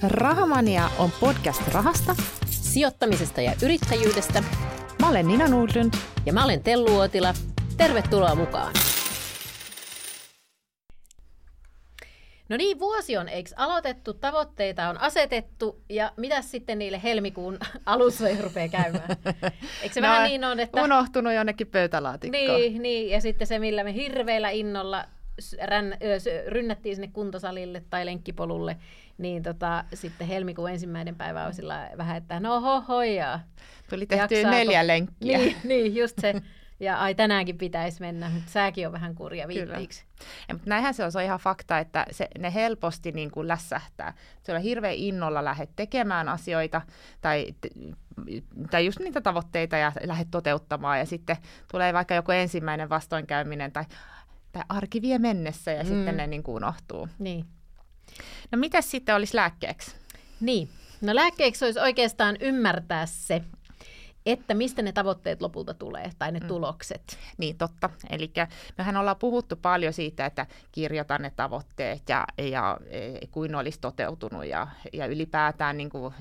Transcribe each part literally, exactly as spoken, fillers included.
Rahamania on podcast rahasta, sijoittamisesta ja yrittäjyydestä. Mä olen Nina Nordlund. Ja mä olen Tellu Uotila. Tervetuloa mukaan. No niin, vuosi on, eikö aloitettu, tavoitteita on asetettu, ja mitä sitten niille helmikuun alussa rupeaa käymään? Eikö se no, vähän niin on, että... unohtunut jonnekin pöytälaatikkoon. Niin, niin, ja sitten se, millä me hirveällä innolla rän, rynnättiin sinne kuntosalille tai lenkkipolulle, niin tota, sitten helmikuun ensimmäinen päivä on sillä vähän, että no hohojaa. Tuli tehtyä neljä lenkkiä. Niin, niin, just se. Ja ai tänäänkin pitäisi mennä, mutta sääkin on vähän kurja viittiiksi. Ja, mutta näinhän se on, se on ihan fakta, että se, ne helposti niin kuin lässähtää. Se on hirveän innolla lähdet tekemään asioita tai, tai just niitä tavoitteita ja lähdet toteuttamaan. Ja sitten tulee vaikka joku ensimmäinen vastoinkäyminen tai, tai arki vie mennessä ja mm. sitten ne niin kuin unohtuu. Niin. No mitäs sitten olisi lääkkeeksi? Niin, no lääkkeeksi olisi oikeastaan ymmärtää se, että mistä ne tavoitteet lopulta tulee, tai ne mm. tulokset. Niin, totta. Eli mehän ollaan puhuttu paljon siitä, että kirjoitan ne tavoitteet ja, ja kuin ne olisi toteutunut ja, ja ylipäätään niin kuin,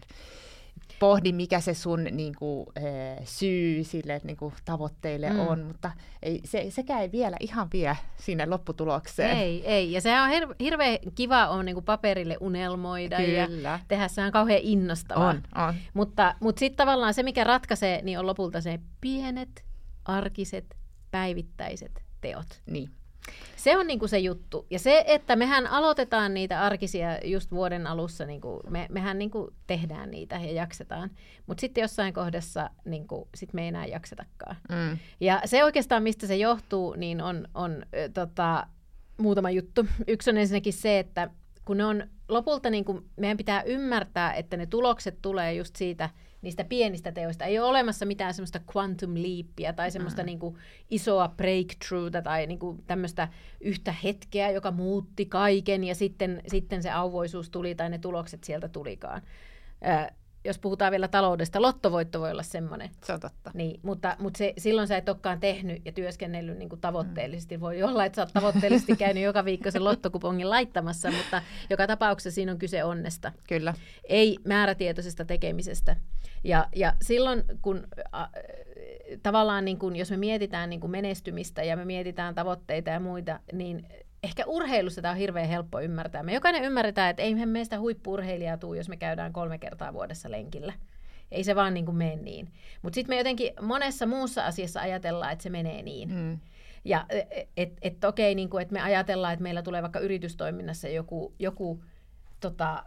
pohdi, mikä se sun niin kuin, syy sille niin kuin, tavoitteille mm. on, mutta ei, se, sekään ei vielä ihan vie sinne lopputulokseen. Ei, ei. Ja sehän on hir- hirveän kiva on niin kuin paperille unelmoida. Kyllä. Ja tehdä, se on kauhean innostavaa. On, on. Mutta, mutta sitten tavallaan se, mikä ratkaisee, niin on lopulta se pienet, arkiset, päivittäiset teot. Niin. Se on niinku se juttu. Ja se, että mehän aloitetaan niitä arkisia just vuoden alussa, niinku, me, mehän niinku tehdään niitä ja jaksetaan. Mutta sitten jossain kohdassa niinku, sit me ei enää jaksetakaan. Mm. Ja se oikeastaan, mistä se johtuu, niin on, on äh, tota, muutama juttu. Yksi on ensinnäkin se, että kun ne on lopulta, niinku, meidän pitää ymmärtää, että ne tulokset tulee just siitä, niistä pienistä teoista. Ei ole olemassa mitään semmoista quantum leapia tai semmoista mm. niin kuin isoa breakthroughta tai niin kuin tämmöistä yhtä hetkeä, joka muutti kaiken ja sitten, sitten se auvoisuus tuli tai ne tulokset sieltä tulikaan. Ö, jos puhutaan vielä taloudesta, lottovoitto voi olla semmoinen. Se on totta. Niin, mutta, mutta se, silloin sä et olekaan tehnyt ja työskennellyt niin kuin tavoitteellisesti. Voi olla, että sä oot tavoitteellisesti käynyt joka viikko sen lottokupongin laittamassa, mutta joka tapauksessa siinä on kyse onnesta. Kyllä. Ei määrätietoisesta tekemisestä. Ja, ja silloin, kun äh, tavallaan niin kun, jos me mietitään niin kun menestymistä ja me mietitään tavoitteita ja muita, niin ehkä urheilussa tämä on hirveän helppo ymmärtää. Me jokainen ymmärretään, että eihän meistä huippu-urheilijaa tule, jos me käydään kolme kertaa vuodessa lenkillä. Ei se vaan niin kuin mene niin. Mutta sitten me jotenkin monessa muussa asiassa ajatellaan, että se menee niin. Mm. Ja että et, okei, niin että me ajatellaan, että meillä tulee vaikka yritystoiminnassa joku, joku tota,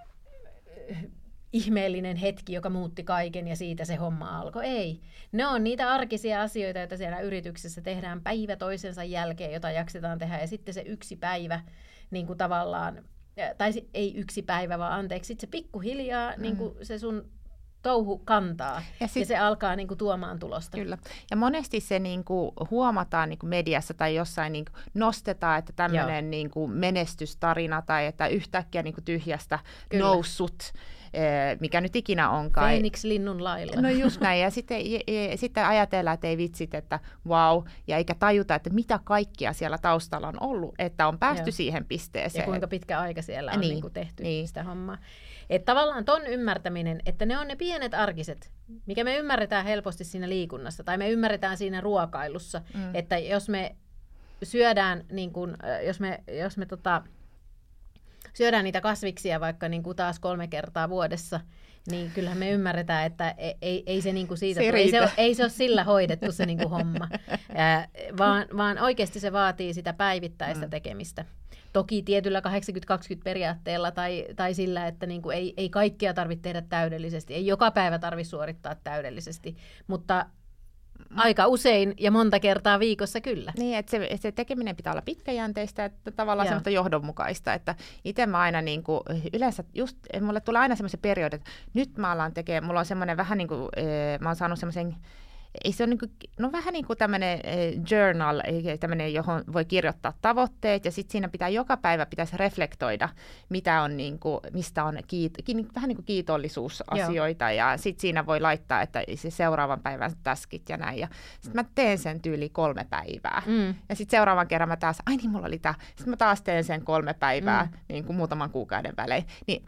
ihmeellinen hetki, joka muutti kaiken ja siitä se homma alkoi. Ei. Ne on niitä arkisia asioita, joita siellä yrityksessä tehdään päivä toisensa jälkeen, jota jaksetaan tehdä. Ja sitten se yksi päivä niin kuin tavallaan, tai ei yksi päivä, vaan anteeksi, sitten se pikkuhiljaa mm. niin kuin se sun touhu kantaa ja, sit, ja se alkaa niin kuin tuomaan tulosta. Kyllä. Ja monesti se niin kuin huomataan niin kuin mediassa tai jossain niin kuin nostetaan, että tämmöinen niin kuin menestystarina tai että yhtäkkiä niin kuin tyhjästä Kyllä. noussut, mikä nyt ikinä onkaan. Feeniks-linnun lailla. No just näin. Ja sitten, ja, ja, sitten ajatellaan, että ei vitsit, että vau, wow, ja eikä tajuta, että mitä kaikkia siellä taustalla on ollut, että on päästy Joo. siihen pisteeseen. Ja kuinka pitkä aika siellä on niin, niin kuin tehty niin. sitä hommaa. Että tavallaan ton ymmärtäminen, että ne on ne pienet arkiset, mikä me ymmärretään helposti siinä liikunnassa, tai me ymmärretään siinä ruokailussa, mm. että jos me syödään, niin kun, jos me, jos me tota, syödään niitä kasviksia vaikka niin kuin taas kolme kertaa vuodessa, niin kyllähän me ymmärretään, että ei, ei se niin kuin siitä se tule, ei, se ole, ei se ole sillä hoidettu se niin kuin homma, Ää, vaan, vaan oikeasti se vaatii sitä päivittäistä mm. tekemistä. Toki tietyllä kahdeksankymmentä kaksikymmentä periaatteella tai, tai sillä, että niin kuin ei, ei kaikkea tarvitse tehdä täydellisesti, ei joka päivä tarvitse suorittaa täydellisesti, mutta aika usein ja monta kertaa viikossa kyllä. Niin, että se, se tekeminen pitää olla pitkäjänteistä, että tavallaan semmoista johdonmukaista, että itse mä aina niin kuin, yleensä just, mulle tulee aina semmoisen periodin, että nyt mä alan tekemään, mulla on semmoinen vähän niin kuin, mä oon saanut semmoisen, ei se on niin kuin, no vähän niin kuin tämmöinen journal, tämmöinen, johon voi kirjoittaa tavoitteet, ja sitten siinä pitää joka päivä pitäisi reflektoida, mitä on niin kuin, mistä on kiit, vähän niin kuin kiitollisuusasioita, Joo. ja sitten siinä voi laittaa, että se seuraavan päivän taskit ja näin, ja sitten mä teen sen tyyli kolme päivää, mm. ja sitten seuraavan kerran mä taas, ai niin, mulla oli tämä, sitten mä taas teen sen kolme päivää, mm. niin kuin muutaman kuukauden välein, niin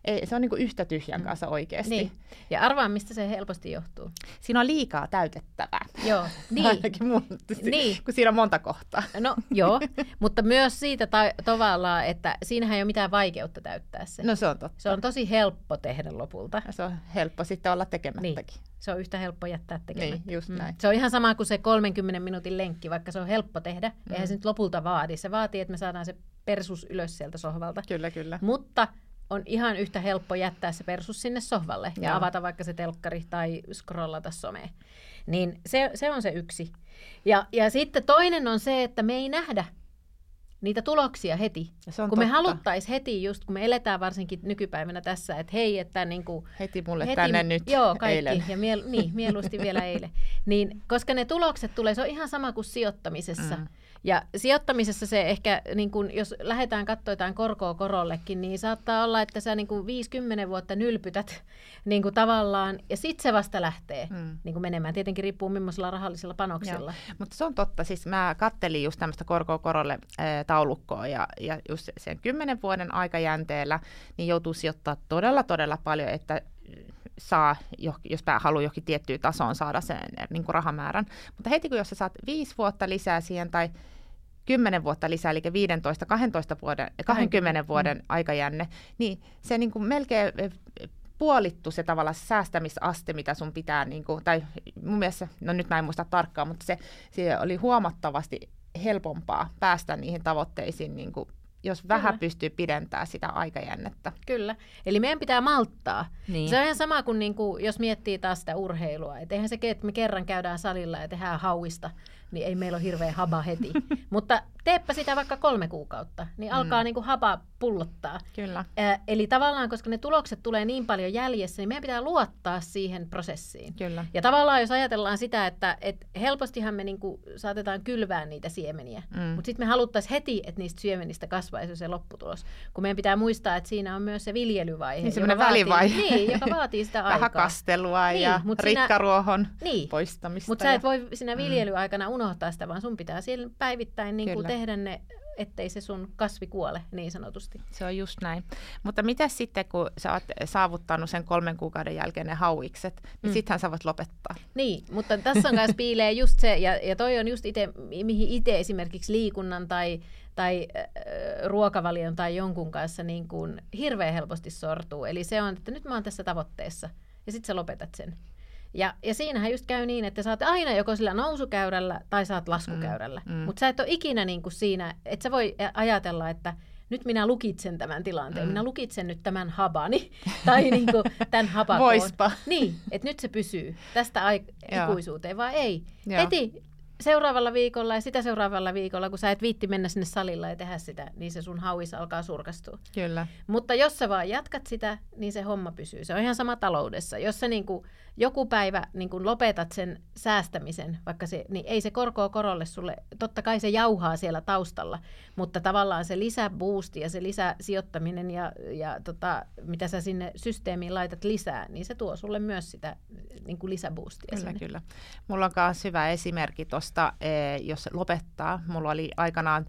ei, se on niin kuin yhtä tyhjän kanssa oikeasti. Niin. Ja arvaa, mistä se helposti johtuu. Siinä on liikaa täytettävää. Joo, niin. mun, niin. Kun siinä on monta kohtaa. No joo, mutta myös siitä ta- tavallaan, että siinähän ei ole mitään vaikeutta täyttää se. No se on totta. Se on tosi helppo tehdä lopulta. Ja se on helppo sitten olla tekemättäkin. Niin. Se on yhtä helppo jättää tekemättä. Niin, just näin. Mm. Se on ihan sama kuin se kolmenkymmenen minuutin lenkki, vaikka se on helppo tehdä. Mm. Eihän se nyt lopulta vaadi. Se vaatii, että me saadaan se persus ylös sieltä sohvalta. Kyllä, kyllä. Mutta on ihan yhtä helppo jättää se persus sinne sohvalle ja, ja avata vaikka se telkkari tai scrollata somea. Niin se, se on se yksi. Ja, ja sitten toinen on se, että me ei nähdä niitä tuloksia heti. Kun totta. Me haluttaisiin heti, just kun me eletään varsinkin nykypäivänä tässä, että hei, että niin kuin, heti mulle heti, tänne nyt joo, kaikki, eilen. Ja miel, niin, mieluusti vielä eilen. Niin, koska ne tulokset tulee, se on ihan sama kuin sijoittamisessa. Mm. Ja sijoittamisessa se ehkä, niin kun, jos lähdetään katsoa jotain korkoa korollekin, niin saattaa olla, että sä niin kun viisikymmentä vuotta nylpytät niin kun tavallaan, ja sitten se vasta lähtee mm. niin kun menemään. Tietenkin riippuu millaisella rahallisella panoksella. Joo. Mutta se on totta. Siis mä kattelin just tämmöistä korkoa korolle äh, taulukkoa, ja, ja just sen kymmenen vuoden aikajänteellä niin joutuu sijoittaa todella, todella paljon, että saa, jos haluaa johonkin tiettyyn tasoon saada sen niin kuin rahamäärän. Mutta heti kun jos sä saat viisi vuotta lisää siihen tai kymmenen vuotta lisää, eli viisitoista kaksikymmentä vuoden, kaksikymmentä vuoden mm. aikajänne, niin se niin kuin melkein puolittu se tavallaan säästämisaste, mitä sun pitää, niin kuin, tai mun mielestä, no nyt mä en muista tarkkaan, mutta se, se oli huomattavasti helpompaa päästä niihin tavoitteisiin, niin kuin, jos vähän Kyllä. pystyy pidentämään sitä aikajännettä. Kyllä. Eli meidän pitää malttaa. Niin. Se on ihan sama kuin, niin kuin jos miettii taas sitä urheilua. Et eihän se, että me kerran käydään salilla ja tehdään hauista, niin ei meillä ole hirveä haba heti. Mutta teepä sitä vaikka kolme kuukautta, niin alkaa mm. niin kuin haba pullottaa. Kyllä. Ä, eli tavallaan, koska ne tulokset tulee niin paljon jäljessä, niin meidän pitää luottaa siihen prosessiin. Kyllä. Ja tavallaan, jos ajatellaan sitä, että et helpostihan me niin kuin saatetaan kylvää niitä siemeniä, mm. mutta sitten me haluttaisiin heti, että niistä siemenistä kasvaisi se lopputulos. Kun meidän pitää muistaa, että siinä on myös se viljelyvaihe. Niin semmoinen välivaihe. Niin, joka vaatii sitä aikaa. Vähän kastelua niin, ja rikkaruohon niin, poistamista. Mutta sä et voi siinä viljelyaikana unohtaa sitä, vaan sun pitää siellä päivittäin niin kuin tehdä ne, ettei se sun kasvi kuole niin sanotusti. Se on just näin. Mutta mitä sitten, kun sä oot saavuttanut sen kolmen kuukauden jälkeen ne hauikset, niin mm. sittenhän sä voit lopettaa. Niin, mutta tässä on myös piilee just se, ja, ja toi on just ite, mihin itse esimerkiksi liikunnan tai, tai äh, ruokavalion tai jonkun kanssa niin kuin hirveän helposti sortuu. Eli se on, että nyt mä oon tässä tavoitteessa, ja sitten sä lopetat sen. Ja, ja siinähän just käy niin, että sä oot aina joko sillä nousukäyrällä tai sä oot laskukäyrällä. Mm, mm. Mutta sä et ole ikinä niin kuin siinä, että sä voi ajatella, että nyt minä lukitsen tämän tilanteen, mm. minä lukitsen nyt tämän habani tai niin kuin tämän hapakoon. Voispa. Niin, että nyt se pysyy tästä ai- ikuisuuteen, vai ei. Joo. Heti seuraavalla viikolla ja sitä seuraavalla viikolla, kun sä et viitti mennä sinne salilla ja tehdä sitä, niin se sun hauis alkaa surkastua. Kyllä. Mutta jos sä vaan jatkat sitä, niin se homma pysyy. Se on ihan sama taloudessa. Jos sä niin kuin joku päivä niin kuin lopetat sen säästämisen, vaikka se, niin ei se korkoa korolle sulle, totta kai se jauhaa siellä taustalla, mutta tavallaan se lisäboosti ja se lisäsijoittaminen ja, ja tota, mitä sä sinne systeemiin laitat lisää, niin se tuo sulle myös sitä niin kuin lisäboostia. Kyllä, sinne. kyllä. Mulla on myös hyvä esimerkki tuosta, jos lopettaa. Mulla oli aikanaan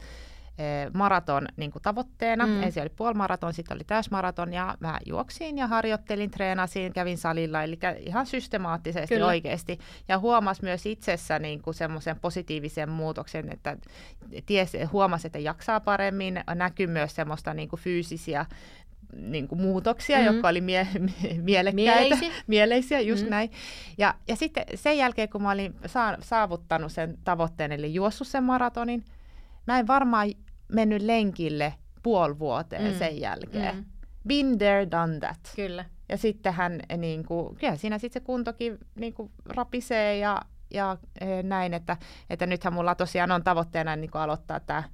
maraton niin kuin tavoitteena. Mm. Ensin oli puolimaraton, sitten oli täysmaraton ja mä juoksin ja harjoittelin, treenasin, kävin salilla, eli ihan systemaattisesti Kyllä. oikeasti. Ja huomasi myös itsessä niin kuin semmoisen positiivisen muutoksen, että ties, huomasi, että jaksaa paremmin, näkyi myös semmoista niin kuin fyysisiä niin kuin muutoksia, mm. jotka oli mie- mielekkäitä, mieleisiä, mieleisiä just mm. näin. Ja, ja sitten sen jälkeen, kun mä olin sa- saavuttanut sen tavoitteen, eli juossut sen maratonin, mä en varmaan mennyt lenkille puoli vuoteen mm. sen jälkeen. Mm. Been there, done that. Kyllä. Ja sittenhän niin kuin, kyllä siinä sitten se kuntokin niin kuin rapisee ja, ja e, näin, että, että nythän mulla tosiaan on tavoitteena niin kuin aloittaa tämä,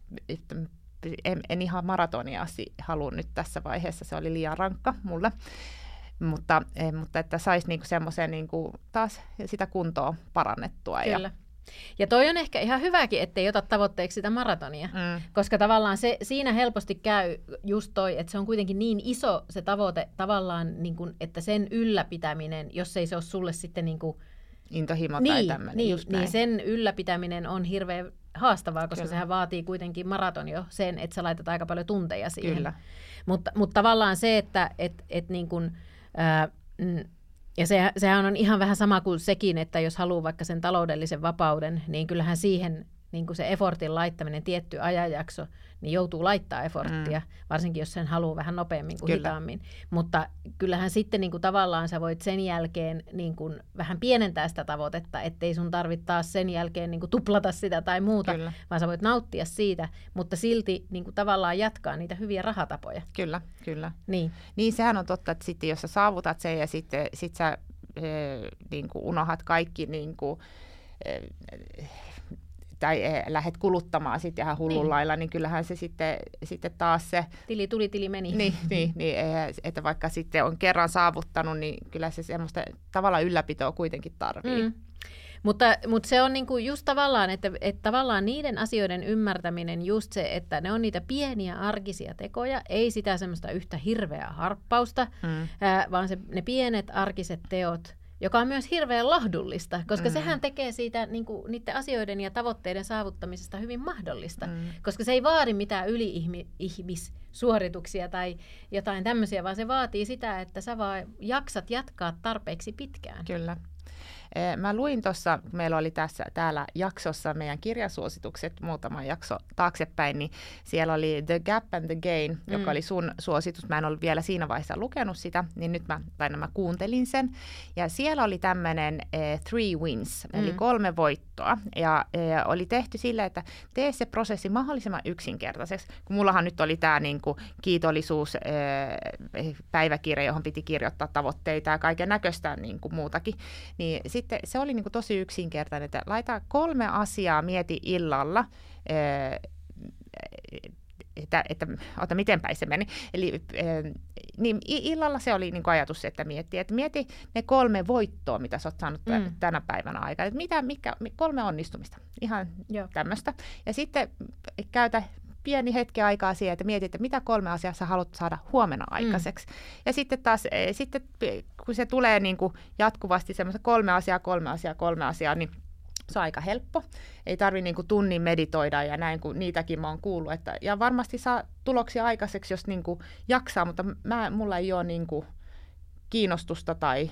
en, en ihan maratonia halua nyt tässä vaiheessa, se oli liian rankka mulle. Mutta, e, mutta että saisi niin kuin semmoisen niin kuin taas sitä kuntoa parannettua. Kyllä. Ja, Ja toi on ehkä ihan hyväkin, ettei ota tavoitteeksi sitä maratonia, mm. koska tavallaan se, siinä helposti käy just toi, että se on kuitenkin niin iso se tavoite tavallaan, niin kun, että sen ylläpitäminen, jos ei se ole sulle sitten niin kuin intohimo niin, tai tämmöinen, niin, just niin sen ylläpitäminen on hirveän haastavaa, koska Kyllä. sehän vaatii kuitenkin maraton jo sen, että sä laitat aika paljon tunteja siihen. Kyllä. Mutta, mutta tavallaan se, että et, et niin kun, ää, ja se, sehän on ihan vähän sama kuin sekin, että jos haluaa vaikka sen taloudellisen vapauden, niin kyllähän siihen niin kuin se effortin laittaminen, tietty ajanjakso, niin joutuu laittaa efforttia, mm. varsinkin jos sen haluaa vähän nopeammin kuin Kyllä. hitaammin. Mutta kyllähän sitten niin kuin tavallaan sä voit sen jälkeen niin kuin vähän pienentää sitä tavoitetta, ettei sun tarvitse taas sen jälkeen niin kuin tuplata sitä tai muuta, Kyllä. vaan sä voit nauttia siitä, mutta silti niin kuin tavallaan jatkaa niitä hyviä rahatapoja. Kyllä, kyllä. Niin. Niin sehän on totta, että sitten jos sä saavutat sen ja sitten sit sä e, niin kuin unohat kaikki niin kuin, e, tai lähdet kuluttamaan sitten ihan hullun niin. lailla, niin kyllähän se sitten, sitten taas se... Tili tuli, tili meni. Niin, niin, niin, että vaikka sitten on kerran saavuttanut, niin kyllä se semmoista tavallaan ylläpitoa kuitenkin tarvii. Mm. Mutta, mutta se on niinku just tavallaan, että, että tavallaan niiden asioiden ymmärtäminen just se, että ne on niitä pieniä arkisia tekoja, ei sitä semmoista yhtä hirveää harppausta, mm. ää, vaan se, ne pienet arkiset teot, joka on myös hirveän lohdullista, koska mm. sehän tekee siitä niin kuin, niiden asioiden ja tavoitteiden saavuttamisesta hyvin mahdollista, mm. koska se ei vaadi mitään yli-ihmissuorituksia tai jotain tämmöisiä, vaan se vaatii sitä, että sä vaan jaksat jatkaa tarpeeksi pitkään. Kyllä. Mä luin tuossa, meillä oli tässä täällä jaksossa meidän kirjasuositukset, muutama jakso taaksepäin, niin siellä oli The Gap and the Gain, mm. joka oli sun suositus. Mä en ollut vielä siinä vaiheessa lukenut sitä, niin nyt mä, tai mä kuuntelin sen. Ja siellä oli tämmöinen eh, three wins, mm. eli kolme voittoa. Ja eh, oli tehty sillä, että tee se prosessi mahdollisimman yksinkertaiseksi. Kun mullahan nyt oli tämä niinku, kiitollisuus eh, päiväkirja, johon piti kirjoittaa tavoitteita ja kaiken näköistä niinku, muutakin, niin sitten se oli niin kuin tosi yksinkertainen, että laita kolme asiaa, mieti illalla, että, että ota miten päin se meni. Eli niin illalla se oli niin kuin ajatus, että mieti, että mieti ne kolme voittoa, mitä sä oot saanut mm. tänä päivänä aikana. Että mitä, mikä, kolme onnistumista, ihan tämmöistä. Ja sitten käytä pieni hetki aikaa siihen, että mietit, että mitä kolme asiaa sä haluat saada huomenna aikaiseksi. Mm. Ja sitten taas, sitten, kun se tulee niin kuin jatkuvasti semmoista kolme asiaa, kolme asiaa, kolme asiaa, niin se on aika helppo. Ei tarvitse niin kuin tunnin meditoida ja näin, kun niitäkin mä oon kuullut. Että, ja varmasti saa tuloksia aikaiseksi, jos niin kuin jaksaa, mutta mä, mulla ei ole niin kuin kiinnostusta tai...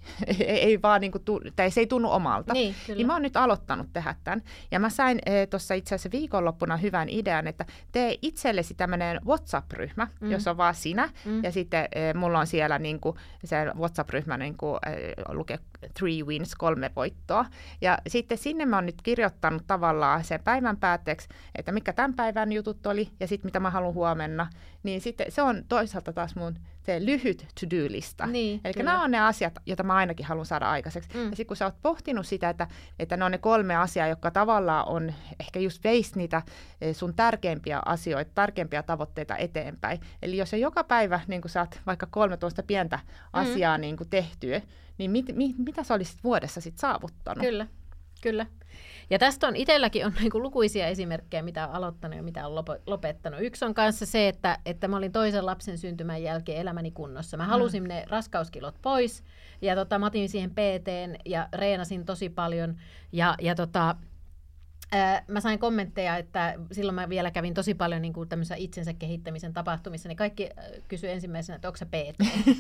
ei vaan niinku, tai se ei tunnu omalta. Niin, niin mä oon nyt aloittanut tehdä tämän. Ja mä sain e, tuossa itse asiassa viikonloppuna hyvän idean, että tee itsellesi tämmöinen WhatsApp-ryhmä, mm. jos on vaan sinä. Mm. Ja sitten e, mulla on siellä niinku, se WhatsApp-ryhmä niinku, e, lukee three wins, kolme voittoa. Ja sitten sinne mä oon nyt kirjoittanut tavallaan sen päivän päätteeksi, että mikä tämän päivän jutut oli ja sitten mitä mä haluan huomenna. Niin sitten se on toisaalta taas mun se lyhyt to-do-lista. Niin, eli nämä on ne asiat, joita mä ainakin haluan saada aikaiseksi. Mm. Ja sitten kun sä oot pohtinut sitä, että, että ne on ne kolme asiaa, jotka tavallaan on ehkä just veis niitä sun tärkeimpiä asioita, tärkeimpiä tavoitteita eteenpäin. Eli jos sä joka päivä niin kun saat vaikka kolmetoista pientä asiaa mm. niin kun tehtyä, niin mit, mit, mitä sä olisit vuodessa sit saavuttanut? Kyllä, kyllä. Ja tästä on itselläkin on niin kuin lukuisia esimerkkejä, mitä on aloittanut ja mitä on lopettanut. Yksi on kanssa se, että, että mä olin toisen lapsen syntymän jälkeen elämäni kunnossa. Mä halusin mm. ne raskauskilot pois ja tota, mä otin siihen P T:n ja reenasin tosi paljon ja, ja tota, ää, mä sain kommentteja, että silloin mä vielä kävin tosi paljon niin kuin tämmöisissä itsensä kehittämisen tapahtumissa, niin kaikki kysyi ensimmäisenä, että onko sä P T?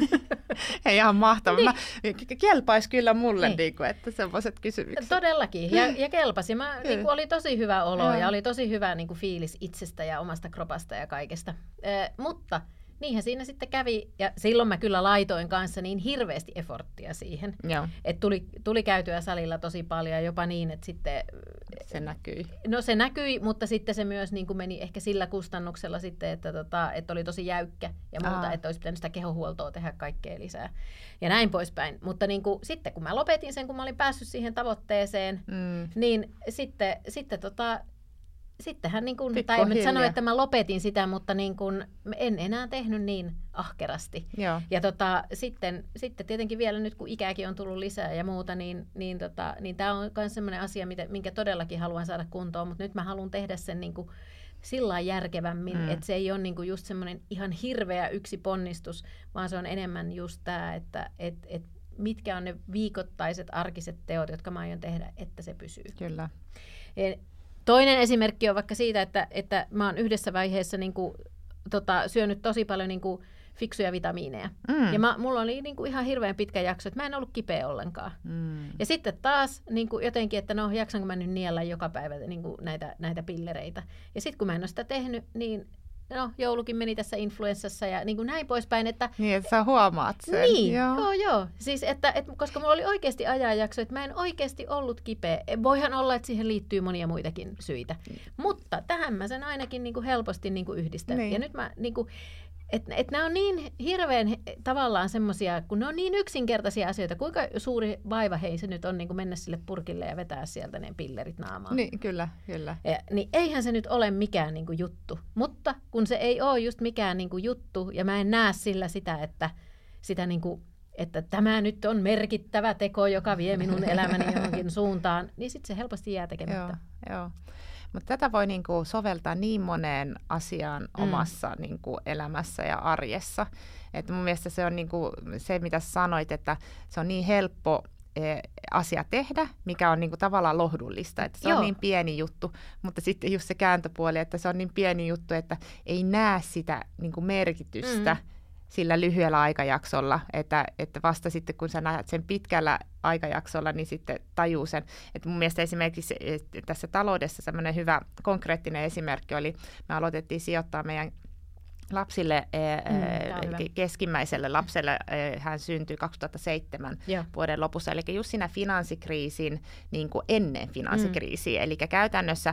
Hei, ihan mahtavaa. Niin. Kelpaisi kyllä mulle, niin. Niin kuin, että semmoiset kysymykset. Todellakin, ja, ja kelpasi. Mä, niin kuin, oli tosi hyvä olo ja, ja oli tosi hyvä niin kuin, fiilis itsestä ja omasta kropasta ja kaikesta. Eh, mutta niinhän siinä sitten kävi, ja silloin mä kyllä laitoin kanssa niin hirveästi efforttia siihen. Että tuli, tuli käytyä salilla tosi paljon, jopa niin, että sitten... Se näkyi. No se näkyi, mutta sitten se myös niin kuin meni ehkä sillä kustannuksella sitten, että, tota, että oli tosi jäykkä ja muuta, Aa. että olisi pitänyt sitä kehohuoltoa tehdä kaikkea lisää ja näin poispäin. Mutta niin kuin, sitten kun mä lopetin sen, kun mä olin päässyt siihen tavoitteeseen, mm. niin sitten, sitten tota... Sittenhän, niin kun, tai en nyt sano, että mä lopetin sitä, mutta niin kun, en enää tehnyt niin ahkerasti. Joo. Ja tota, sitten, sitten tietenkin vielä nyt, kun ikääkin on tullut lisää ja muuta, niin, niin, tota, niin tämä on myös sellainen asia, minkä todellakin haluan saada kuntoon, mutta nyt mä haluan tehdä sen niin kun sillä lailla järkevämmin, mm. että se ei ole niin kun just semmoinen ihan hirveä yksi ponnistus, vaan se on enemmän just tämä, että et, et mitkä on ne viikoittaiset arkiset teot, jotka mä aion tehdä, että se pysyy. Kyllä. Ja, Toinen esimerkki on vaikka siitä, että, että mä oon yhdessä vaiheessa niin kuin, tota, syönyt tosi paljon niin kuin, fiksuja vitamiineja. Mm. Ja mä, mulla oli niin kuin ihan hirveän pitkä jakso, että mä en ollut kipeä ollenkaan. Mm. Ja sitten taas niin kuin jotenkin, että no jaksanko mä nyt niellä joka päivä niin kuin näitä, näitä pillereitä. Ja sitten kun mä en ole sitä tehnyt, niin no joulukin meni tässä influenssassa ja niin kuin näin poispäin. Että, niin, että sä huomaat sen. Niin, joo, joo. joo. Siis, että, että, koska mulla oli oikeasti ajanjakso, että mä en oikeasti ollut kipeä. Voihan olla, että siihen liittyy monia muitakin syitä. Mm. Mutta tähän mä sen ainakin niin kuin helposti niin kuin yhdistän. Niin. Ja nyt mä... Niin kuin, Että et nämä on niin hirveän tavallaan semmoisia, kun ne on niin yksinkertaisia asioita, kuinka suuri vaiva hei se nyt on niin kuin mennä sille purkille ja vetää sieltä ne pillerit naamaan. Niin, kyllä, kyllä. Ja, niin eihän se nyt ole mikään niin kuin juttu, mutta kun se ei ole just mikään niin kuin juttu ja mä en näe sillä sitä, että, sitä niin kuin, että tämä nyt on merkittävä teko, joka vie minun elämäni johonkin suuntaan, niin sitten se helposti jää tekemättä. Joo, joo. Mutta tätä voi niinku soveltaa niin moneen asiaan mm. omassa niinku elämässä ja arjessa. Et mun mielestä se on niinku se, mitä sanoit, että se on niin helppo e, asia tehdä, mikä on niinku tavallaan lohdullista. Että se Joo. on niin pieni juttu, mutta sitten just se kääntöpuoli, että se on niin pieni juttu, että ei näe sitä niinku merkitystä mm. sillä lyhyellä aikajaksolla, että, että vasta sitten kun sä näet sen pitkällä aikajaksolla, niin sitten tajuu sen. Että mun mielestä esimerkiksi tässä taloudessa semmoinen hyvä konkreettinen esimerkki oli, me aloitettiin sijoittaa meidän lapsille, mm, keskimmäiselle lapselle, hän syntyi kaksituhattaseitsemän Joo. vuoden lopussa, eli just siinä finanssikriisin, niin kuin ennen finanssikriisiä, mm. eli käytännössä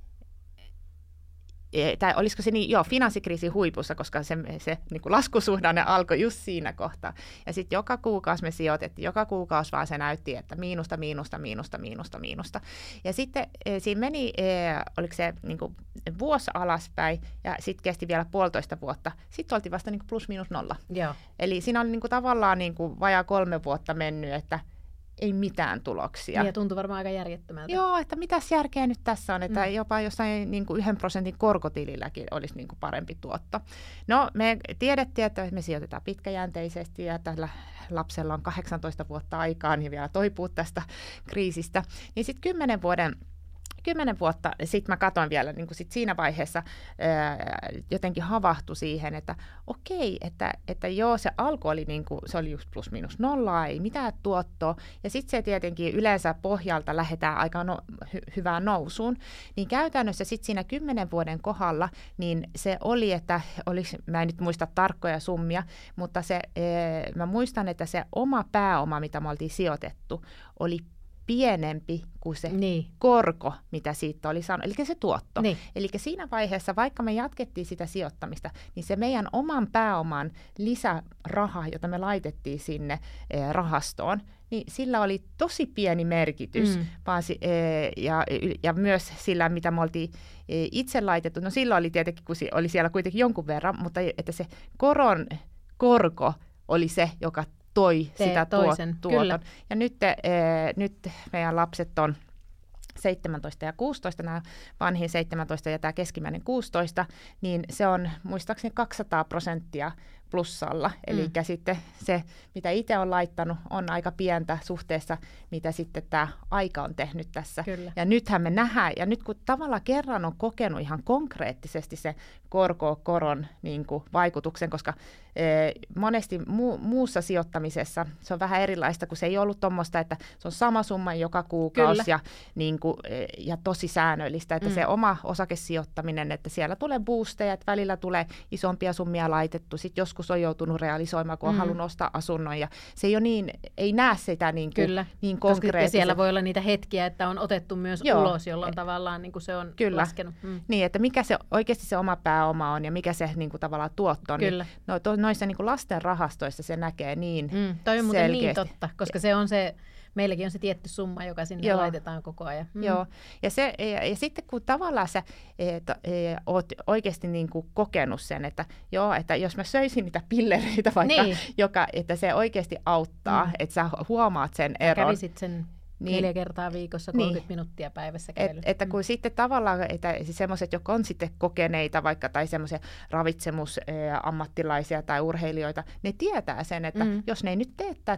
tai olisiko se niin, joo, finanssikriisin huipussa, koska se, se niin kuin laskusuhdanne alkoi just siinä kohtaa. Ja sitten joka kuukausi me sijoitettiin, joka kuukausi vaan se näytti, että miinusta, miinusta, miinusta, miinusta, miinusta. Ja sitten e, siinä meni, e, oliko se niin kuin vuosi alaspäin, ja sitten kesti vielä puolitoista vuotta. Sitten oltiin vasta niin kuin plus miinus nolla. Joo. Eli siinä oli niin kuin tavallaan niin kuin vajaa kolme vuotta mennyt, että ei mitään tuloksia. Ja tuntui varmaan aika järjettömältä. Joo, että mitäs järkeä nyt tässä on, että mm. jopa jossain niin kuin yhden prosentin korkotililläkin olisi niin kuin parempi tuotto. No, me tiedettiin, että me sijoitetaan pitkäjänteisesti ja tällä lapsella on kahdeksantoista vuotta aikaa, niin vielä toipuu tästä kriisistä. Niin sitten kymmenen vuoden Kymmenen vuotta sitten mä katsoin vielä niin kuin sit siinä vaiheessa ää, jotenkin havahtui siihen, että okei, että, että joo, se alku oli, niin kuin, se oli just plus miinus nollaa, ei mitään tuottoa, ja sitten se tietenkin yleensä pohjalta lähdetään aika no, hy- hyvään nousuun, niin käytännössä sitten siinä kymmenen vuoden kohdalla, niin se oli, että olisi, mä en nyt muista tarkkoja summia, mutta se, ää, mä muistan, että se oma pääoma, mitä me oltiin sijoitettu, oli pienempi kuin se niin. korko, mitä siitä oli saanut, eli se tuotto. Niin. Eli siinä vaiheessa, vaikka me jatkettiin sitä sijoittamista, niin se meidän oman pääoman lisäraha, jota me laitettiin sinne eh, rahastoon, niin sillä oli tosi pieni merkitys, mm. vaan, eh, ja, ja myös sillä, mitä me oltiin eh, itse laitettu, no sillä oli tietenkin, kun oli siellä kuitenkin jonkun verran, mutta että se koron korko oli se, joka toi Te, sitä toisen, tuoton. Kyllä. Ja nyt, e, nyt meidän lapset on seitsemäntoista ja kuusitoista, nämä vanhin seitsemäntoista ja tämä keskimmäinen kuusitoista, niin se on muistaakseni kaksisataa prosenttia plussalla. Eli mm. sitten se, mitä itse on laittanut, on aika pientä suhteessa, mitä sitten tämä aika on tehnyt tässä. Kyllä. Ja nythän me nähdään, ja nyt kun tavallaan kerran on kokenut ihan konkreettisesti se korko-koron niin kuin vaikutuksen, koska e, monesti mu- muussa sijoittamisessa se on vähän erilaista, kun se ei ollut tuommoista, että se on sama summa joka kuukausi ja, niin kuin, e, ja tosi säännöllistä, että mm. se oma osakesijoittaminen, että siellä tulee boosteja, että välillä tulee isompia summia laitettu, sitten joskus on joutunut realisoimaan, kun on mm. halunnut ostaa asunnon, ja se ei ole niin, ei näe sitä niin, kuin, Kyllä. niin konkreettisesti. Ja siellä voi olla niitä hetkiä, että on otettu myös Joo. ulos, jolloin tavallaan niin kuin se on Kyllä. laskenut. Mm. Niin, että mikä se oikeasti se oma pääoma on ja mikä se niin kuin tavallaan tuotto on. Kyllä. Niin, no, to, noissa niin kuin lasten rahastoissa se näkee niin mm. Toi on muuten niin totta, koska se on se, meilläkin on se tietty summa, joka sinne Joo. laitetaan koko ajan. Mm. Joo, ja, se, ja, ja sitten kun tavallaan sä et, et, oot oikeasti niin kuin kokenut sen, että joo, että jos mä söisin niitä pillereitä vaikka, niin. joka, että se oikeasti auttaa, mm. että sä huomaat sen eron. Kävisit sen niin, neljä kertaa viikossa, kolmekymmentä niin, minuuttia päivässä kävely. Et, että kun mm. sitten tavallaan, että semmoiset, jotka on sitten kokeneita vaikka tai semmoisia ravitsemusammattilaisia tai urheilijoita, ne tietää sen, että mm. jos ne ei nyt tee tätä,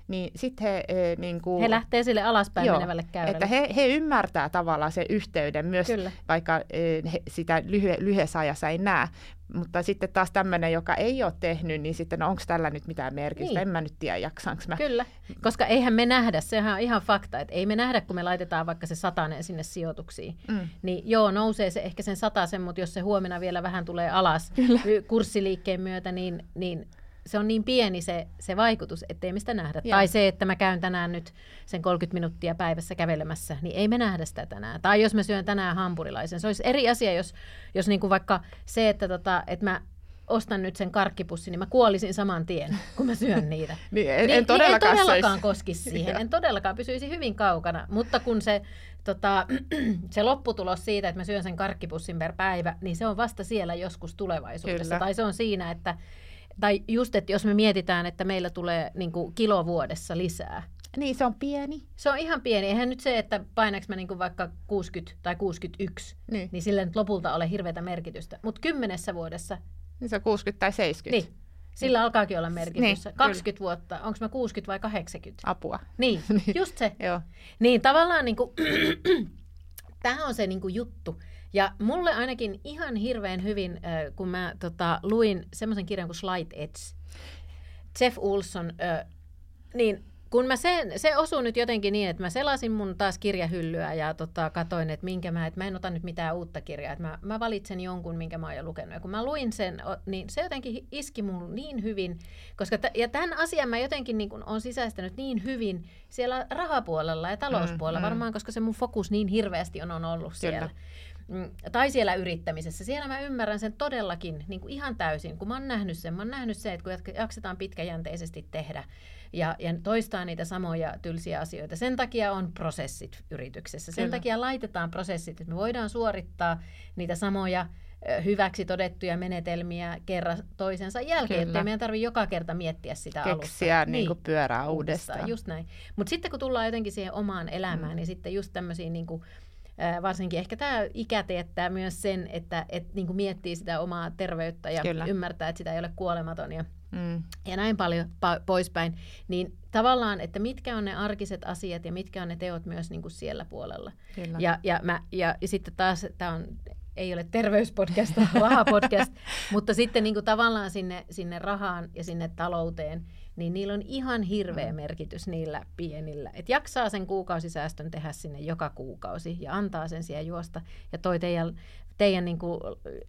niin sitten he... E, niin kuin, he lähtee sille alaspäin joo, menevälle käyrälle. Että he, he ymmärtää tavallaan sen yhteyden myös, Kyllä. vaikka e, he sitä lyhy, lyhyessä ajassa ei näe. Mutta sitten taas tämmöinen, joka ei ole tehnyt, niin sitten no, onko tällä nyt mitään merkitystä? Niin. En mä nyt tiedä, jaksaanko mä. Kyllä, koska eihän me nähdä, sehän on ihan fakta, että ei me nähdä, kun me laitetaan vaikka se satanen sinne sijoituksiin. Mm. Niin joo, nousee se ehkä sen satasen, mutta jos se huomenna vielä vähän tulee alas Kyllä. kurssiliikkeen myötä, niin, niin se on niin pieni se, se vaikutus, ettei me sitä nähdä. Ja. Tai se, että mä käyn tänään nyt sen kolmekymmentä minuuttia päivässä kävelemässä, niin ei me nähdä sitä tänään. Tai jos mä syön tänään hampurilaisen. Se olisi eri asia, jos, jos niinku vaikka se, että, tota, että mä ostan nyt sen karkkipussin, niin mä kuolisin saman tien, kun mä syön niitä. niin, en, niin, en todellakaan, niin en todellakaan koskisi siihen. En todellakaan pysyisi hyvin kaukana. Mutta kun se, tota, se lopputulos siitä, että mä syön sen karkkipussin per päivä, niin se on vasta siellä joskus tulevaisuudessa. Kyllä. Tai se on siinä, että tai just, että jos me mietitään, että meillä tulee niin kuin kilo vuodessa lisää. Niin, se on pieni. Se on ihan pieni. Eihän nyt se, että painanko mä niin kuin vaikka kuusikymmentä tai kuusikymmentäyksi, niin, niin sillä nyt lopulta ole hirveätä merkitystä. Mutta kymmenessä vuodessa... Niin se on kuusikymmentä tai seitsemänkymmentä. Niin, sillä niin. alkaakin olla merkitystä. Niin, kaksikymmentä kyllä. vuotta. Onko mä kuusikymmentä vai kahdeksankymmentä? Apua. Niin, just se. Joo. Niin, tavallaan niin kuin, tämä on se niin kuin juttu. Ja mulle ainakin ihan hirveän hyvin, kun mä tota, luin semmoisen kirjan kuin Slight Edge, Jeff Olson, niin kun mä sen, se osui nyt jotenkin niin, että mä selasin mun taas kirjahyllyä ja tota, katoin, että minkä mä, että mä en ota nyt mitään uutta kirjaa, että mä, mä valitsen jonkun, minkä mä oon jo lukenut. Ja kun mä luin sen, niin se jotenkin iski mun niin hyvin, koska t- ja tämän asian mä jotenkin niin kun on sisäistänyt niin hyvin siellä rahapuolella ja talouspuolella, mm, varmaan mm. koska se mun fokus niin hirveästi on, on ollut siellä. Kyllä. Tai siellä yrittämisessä. Siellä mä ymmärrän sen todellakin niin kuin ihan täysin, kun mä oon nähnyt sen. Mä oon nähnyt sen, että kun jaksetaan pitkäjänteisesti tehdä ja, ja toistaa niitä samoja tylsiä asioita. Sen takia on prosessit yrityksessä. Sen Kyllä. takia laitetaan prosessit, että me voidaan suorittaa niitä samoja hyväksi todettuja menetelmiä kerran toisensa jälkeen, ettei meidän tarvitse joka kerta miettiä sitä Keksiä alusta. Keksiä niin kuin pyörää uudestaan. Just näin. Mutta sitten kun tullaan jotenkin siihen omaan elämään, mm. niin sitten just tämmöisiä niin kuin varsinkin ehkä tämä ikä teettää myös sen, että et niinku miettii sitä omaa terveyttä ja Kyllä. ymmärtää, että sitä ei ole kuolematon ja, mm. ja näin paljon pa- poispäin. Niin tavallaan, että mitkä on ne arkiset asiat ja mitkä on ne teot myös niinku siellä puolella. Ja, ja, mä, ja, ja sitten taas, tämä on, ei ole terveyspodcast, rahapodcast, mutta sitten niinku tavallaan sinne, sinne rahaan ja sinne talouteen, niin niillä on ihan hirveä merkitys niillä pienillä. Että jaksaa sen kuukausisäästön tehdä sinne joka kuukausi ja antaa sen siellä juosta. Ja toi teidän, teidän niin kuin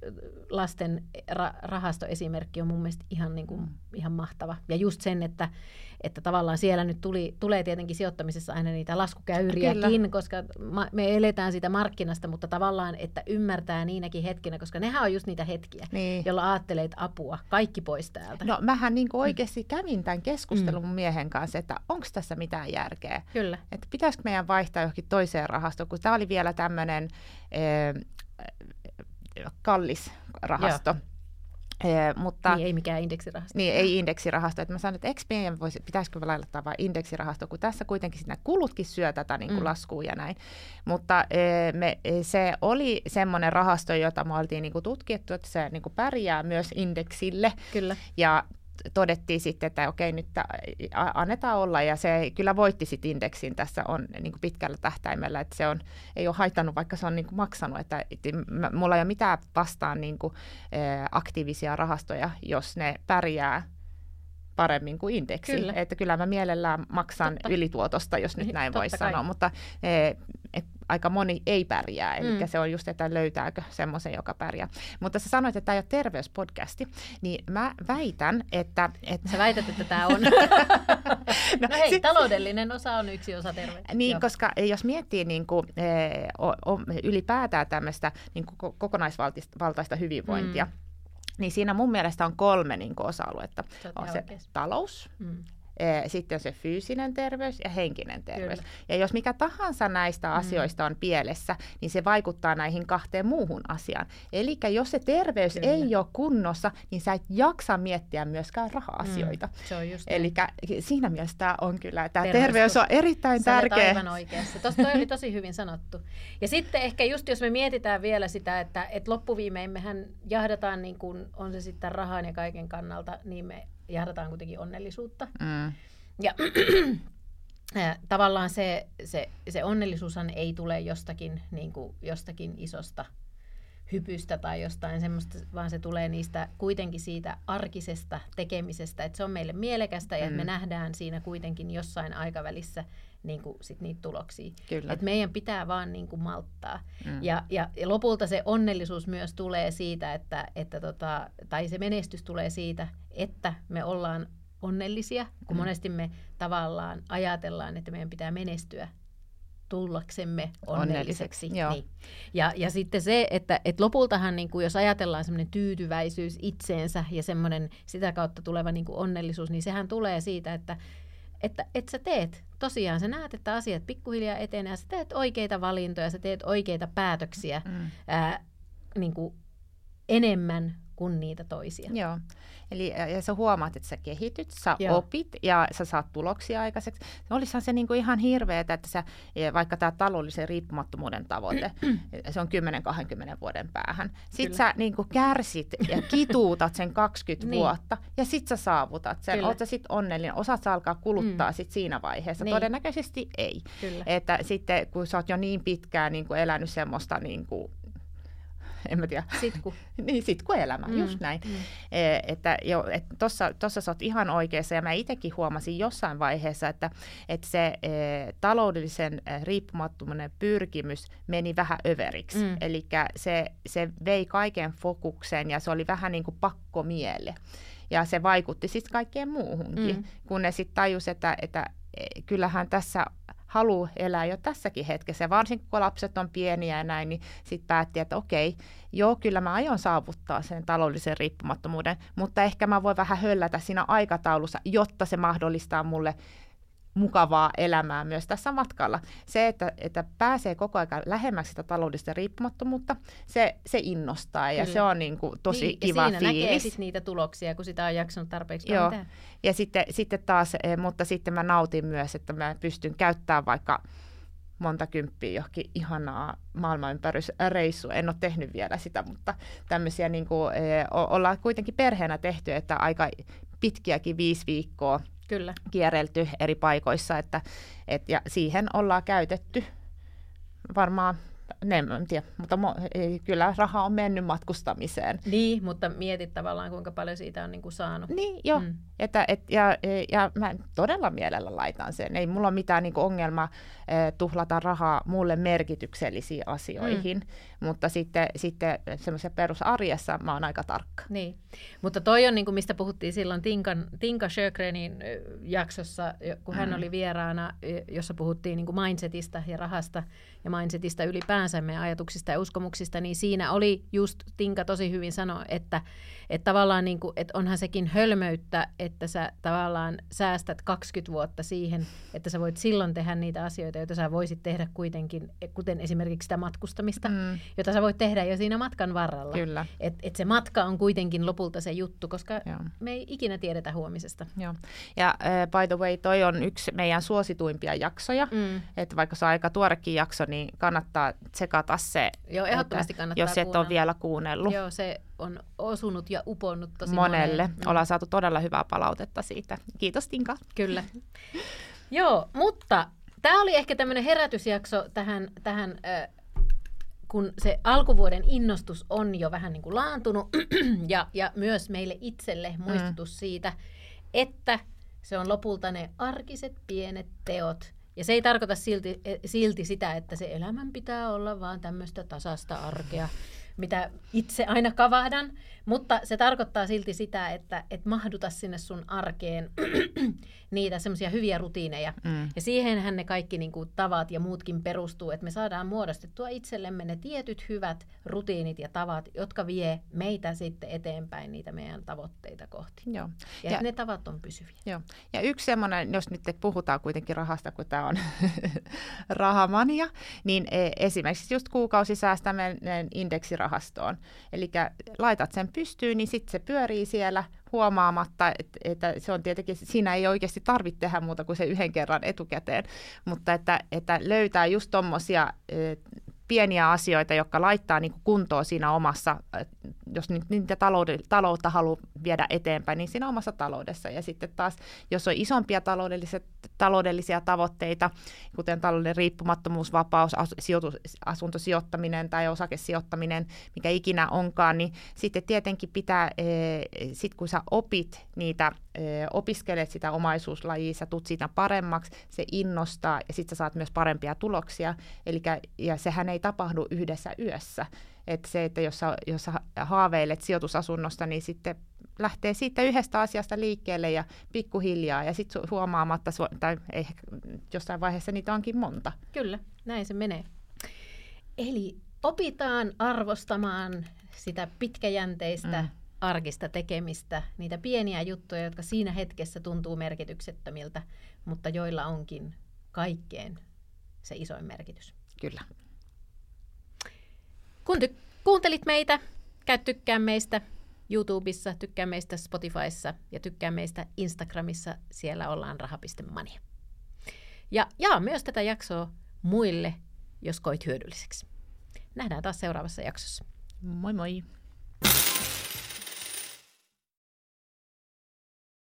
lasten ra- rahastoesimerkki on mun mielestä ihan, niin kuin, ihan mahtava. Ja just sen, että, että tavallaan siellä nyt tuli, tulee tietenkin sijoittamisessa aina niitä laskukäyriäkin, Kyllä. koska ma- me eletään siitä markkinasta, mutta tavallaan, että ymmärtää niinäkin hetkinä, koska nehän on just niitä hetkiä, niin. jolla ajattelee, että apua, kaikki pois täältä. No mähän niin kuin oikeasti kävin tämän keskustelun mun miehen kanssa, että onko tässä mitään järkeä. Kyllä. Että pitäisikö meidän vaihtaa johonkin toiseen rahastoon, kun tämä oli vielä tämmöinen eh, kallis rahasto. Ee, mutta, niin ei mikään indeksirahasto. Niin, ei indeksirahasto. Että mä sanoin, että eikö meidän voisi, pitäisikö laittaa vain indeksirahasto, kun tässä kuitenkin nämä kulutkin syö tätä niin kuin mm. laskua ja näin. Mutta e, me, se oli semmoinen rahasto, jota me oltiin niin kuin tutkittu, että se niin kuin pärjää myös indeksille. Kyllä. Ja todettiin sitten, että okei, nyt annetaan olla, ja se kyllä voitti sitten indeksin tässä on niin kuin pitkällä tähtäimellä, että se on, ei ole haitannut, vaikka se on niin kuin maksanut, että, että mulla ei ole mitään vastaan niin kuin, aktiivisia rahastoja, jos ne pärjää paremmin kuin indeksi. Kyllä. Että kyllä mä mielellään maksan Totta. ylituotosta, jos nyt näin voi sanoa, mutta et, aika moni ei pärjää, eli mm. se on just, että löytääkö semmoisen, joka pärjää. Mutta sä sanoit, että tämä ei ole terveyspodcasti, niin mä väitän, että... että... Sä väität, että tämä on. no, no hei, sit... taloudellinen osa on yksi osa terveyttä. Niin, Joo. koska jos miettii niin kuin, eh, o, o, ylipäätään tämmöistä niin kuin kokonaisvaltaista hyvinvointia, mm. niin siinä mun mielestä on kolme niin kuin osa-aluetta. On se oikeassa. Talous, mm. sitten on se fyysinen terveys ja henkinen terveys. Kyllä. Ja jos mikä tahansa näistä asioista on pielessä, niin se vaikuttaa näihin kahteen muuhun asiaan. Eli jos se terveys Kyllä. ei ole kunnossa, niin sä et jaksa miettiä myöskään raha-asioita. Mm, se on just Eli siinä mielessä tämä on kyllä, tämä terveys, terveys on erittäin sä tärkeä. Aivan oikeassa. Tuossa toi oli tosi hyvin sanottu. Ja sitten ehkä just jos me mietitään vielä sitä, että, että loppuviimein mehän jahdataan, niin kuin on se sitten rahan ja kaiken kannalta, niin me jahdataan kuitenkin onnellisuutta. Mm. Ja tavallaan se, se, se onnellisuushan ei tule jostakin, niin kuin, jostakin isosta hypystä tai jostain semmoista, vaan se tulee niistä kuitenkin siitä arkisesta tekemisestä, että se on meille mielekästä ja mm. että me nähdään siinä kuitenkin jossain aikavälissä niin kuin sit niitä tuloksia. Kyllä. Et meidän pitää vaan niin kuin malttaa. Mm. Ja, ja, ja lopulta se onnellisuus myös tulee siitä, että, että tota, tai se menestys tulee siitä, että me ollaan onnellisia, kun mm. monesti me tavallaan ajatellaan, että meidän pitää menestyä tullaksemme onnelliseksi. Niin. Ja, ja sitten se, että et lopultahan, niin kuin jos ajatellaan semmoinen tyytyväisyys itseensä ja semmoinen sitä kautta tuleva niin kuin onnellisuus, niin sehän tulee siitä, että että, että sä teet, tosiaan sä näet, että asiat pikkuhiljaa etenee ja sä teet oikeita valintoja, sä teet oikeita päätöksiä mm. ää, niin kuin enemmän kuin niitä toisia. Joo. Eli ja sä huomaat, että sä kehityt, sä Joo. opit ja sä saat tuloksia aikaiseksi. Olisihan se niinku ihan hirveetä, että sä, vaikka tämä taloudellisen riippumattomuuden tavoite, se on kymmenen kaksikymmentä vuoden päähän. Sitten Kyllä. sä niinku kärsit ja kituutat sen kaksikymmentä niin. vuotta ja sit sä saavutat sen. Kyllä. Oot sä sit onnellinen, osaat sä alkaa kuluttaa mm. sit siinä vaiheessa. Niin. Todennäköisesti ei. Kyllä. Että sitten kun sä oot jo niin pitkään niinku elänyt semmoista niinku en mä tiedä. Sitku. niin, sitkuelämä, mm, just näin. Mm. E, että jo, et tossa, tossa sä oot ihan oikeassa, ja mä itsekin huomasin jossain vaiheessa, että, että se e, taloudellisen e, riippumattomuuden pyrkimys meni vähän överiksi. Mm. Eli se, se vei kaiken fokuksen, ja se oli vähän niin kuin pakkomielle. Ja se vaikutti sitten kaikkeen muuhunkin, mm. kun ne sitten tajusi, että, että kyllähän tässä haluaa elää jo tässäkin hetkessä. Ja varsinkin kun lapset on pieniä ja näin, niin sitten päätti, että okei, joo, kyllä mä aion saavuttaa sen taloudellisen riippumattomuuden, mutta ehkä mä voin vähän höllätä siinä aikataulussa, jotta se mahdollistaa mulle mukavaa elämää myös tässä matkalla. Se, että, että pääsee koko ajan lähemmäksi sitä taloudellista riippumattomuutta, se, se innostaa ja Kyllä. se on niin kuin tosi niin, kiva fiilis. Siinä näkee sit niitä tuloksia, kun sitä on jaksanut tarpeeksi Joo. tehdä. Ja sitten, sitten taas, mutta sitten mä nautin myös, että mä pystyn käyttämään vaikka monta kymppiä johonkin ihanaa maailmanympärysreissua. En ole tehnyt vielä sitä, mutta tämmöisiä niin kuin, e, ollaan kuitenkin perheenä tehty, että aika pitkiäkin viisi viikkoa Kyllä. kierrelty eri paikoissa, että, et, ja siihen ollaan käytetty varmaan, ne, en tiedä, mutta mo, ei, kyllä raha on mennyt matkustamiseen. Niin, mutta mietit tavallaan, kuinka paljon siitä on niin kuin saanut. Niin, joo. Mm. Että, et, ja, ja mä todella mielellä laitan sen. Ei mulla ole mitään niin kuin ongelmaa eh, tuhlata rahaa mulle merkityksellisiin asioihin, mm. mutta sitten, sitten semmoisessa perusarjessa mä oon aika tarkka. Niin, mutta toi on, niin kuin mistä puhuttiin silloin Tinkan, Tinka Sjögrenin jaksossa, kun hän mm. oli vieraana, jossa puhuttiin niin kuin mindsetista ja rahasta ja mindsetista ylipäänsä meidän ajatuksista ja uskomuksista, niin siinä oli just Tinka tosi hyvin sanoi, että, että tavallaan niin kuin, että onhan sekin hölmöyttä, että sä tavallaan säästät kaksikymmentä vuotta siihen, että sä voit silloin tehdä niitä asioita, joita sä voisit tehdä kuitenkin, kuten esimerkiksi sitä matkustamista, mm. jota sä voit tehdä jo siinä matkan varrella. Kyllä. Et, et se matka on kuitenkin lopulta se juttu, koska Joo. me ei ikinä tiedetä huomisesta. Joo. Ja uh, by the way, toi on yksi meidän suosituimpia jaksoja, mm. että vaikka se on aika tuorekin jakso, niin kannattaa tsekata se, Joo, ehdottomasti kannattaa jos et kuunnella. ole vielä kuunnellut. Joo, se on osunut ja uponnut tosi monelle. monelle. Ollaan saatu todella hyvää palautetta siitä. Kiitos Tinka. Kyllä. Joo, mutta tämä oli ehkä tämmöinen herätysjakso tähän, tähän äh, kun se alkuvuoden innostus on jo vähän niin kuin laantunut ja, ja myös meille itselle muistutus mm. siitä, että se on lopulta ne arkiset pienet teot. Ja se ei tarkoita silti, silti sitä, että se elämän pitää olla vaan tämmöistä tasasta arkea, mitä itse aina kavahdan, mutta se tarkoittaa silti sitä, että et mahduta sinne sun arkeen niitä semmoisia hyviä rutiineja. Mm. Ja siihenhän ne kaikki niin kuin tavat ja muutkin perustuu, että me saadaan muodostettua itsellemme ne tietyt hyvät rutiinit ja tavat, jotka vie meitä sitten eteenpäin niitä meidän tavoitteita kohti. Joo. Ja, ja ne tavat on pysyviä. Joo. Ja yksi semmoinen, jos nyt puhutaan kuitenkin rahasta, kun tämä on rahamania, niin esimerkiksi just kuukausisäästäminen indeksirahastoon. Eli laitat sen pystyyn, niin sitten se pyörii siellä huomaamatta, että, että se on tietenkin, siinä ei oikeasti tarvitse tehdä muuta kuin se yhden kerran etukäteen, mutta että, että löytää just tommosia pieniä asioita, jotka laittaa niin kuin kuntoon siinä omassa, jos niitä taloutta haluaa viedä eteenpäin, niin siinä omassa taloudessa. Ja sitten taas, jos on isompia taloudellisia tavoitteita, kuten talouden riippumattomuus, vapaus, sijoitus, asuntosijoittaminen tai osakesijoittaminen, mikä ikinä onkaan, niin sitten tietenkin pitää, sit kun sä opit niitä, opiskelet sitä omaisuuslajia, sä tulet siitä paremmaksi, se innostaa ja sitten sä saat myös parempia tuloksia. Elikkä, ja sehän ei tapahdu yhdessä yössä. Että se, että jos sä, jos sä haaveilet sijoitusasunnosta, niin sitten lähtee siitä yhdestä asiasta liikkeelle ja pikkuhiljaa ja sitten huomaamatta, tai ehkä jossain vaiheessa niitä onkin monta. Kyllä, näin se menee. Eli opitaan arvostamaan sitä pitkäjänteistä mm. arkista tekemistä, niitä pieniä juttuja, jotka siinä hetkessä tuntuu merkityksettömiltä, mutta joilla onkin kaikkeen se isoin merkitys. Kyllä. Kun ty- kuuntelit meitä, käy tykkää meistä YouTubessa, tykkää meistä Spotifyssa ja tykkää meistä Instagramissa, siellä ollaan raha piste money. Ja jaa myös tätä jaksoa muille, jos koit hyödylliseksi. Nähdään taas seuraavassa jaksossa. Moi moi!